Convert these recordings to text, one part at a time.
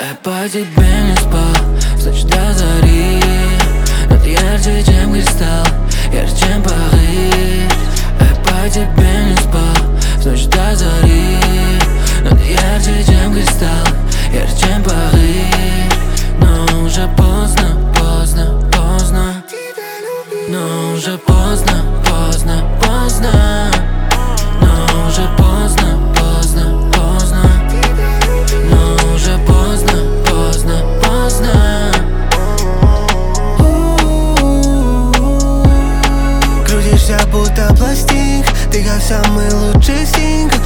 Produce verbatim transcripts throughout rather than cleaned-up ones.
Я по тебе не спал, значит до зари. Но ты ярче, чем кристалл, ярче, чем Париж. Я по тебе не спал, значит до зари. Но ты ярче, чем кристалл, ярче, чем Париж. Но уже поздно, поздно, поздно. Но уже поздно, поздно, поздно. Но уже поздно, поздно, поздно. Но уже поздно, поздно, поздно. Крутишься будто пластинка, ты как самый лучший сингл.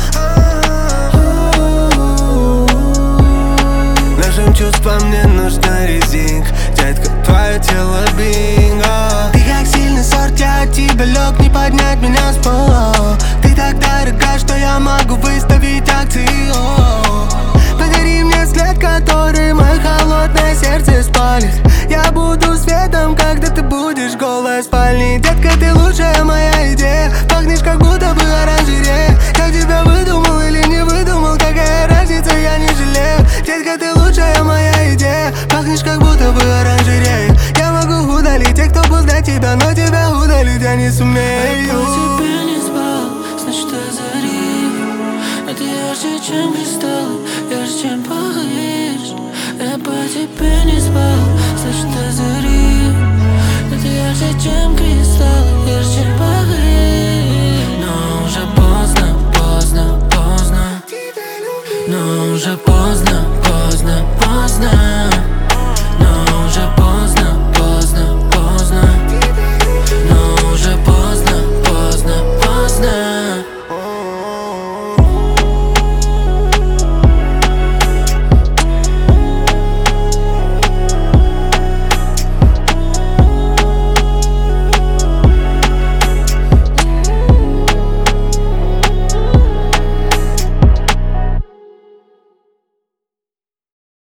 Нашим чувствам не нужна резинка, детка, твое тело бинго. Ты как сильный сорт, я от тебя лег, не поднять меня с пола. Ты так дорога, что я могу выставить акции. Подари мне след, который мое холодное сердце спалит. Я буду светом, когда ты будешь голой в спальне. Детка, ты лучшая моя идея. Пахнешь, как будто бы оранжерея. Я тебя выдумал или не выдумал, какая разница, я не жалею. Детка, ты лучшая моя идея. Пахнешь, как будто бы оранжерея. Я могу удалить тех, кто был до тебя, но тебя удалить я не сумею. Я по тебе не спал, значит до зари. Но ты ярче, чем кристалл, ярче, чем Париж. Я по тебе не спал, значит до зари. Но ты ярче, чем кристалл.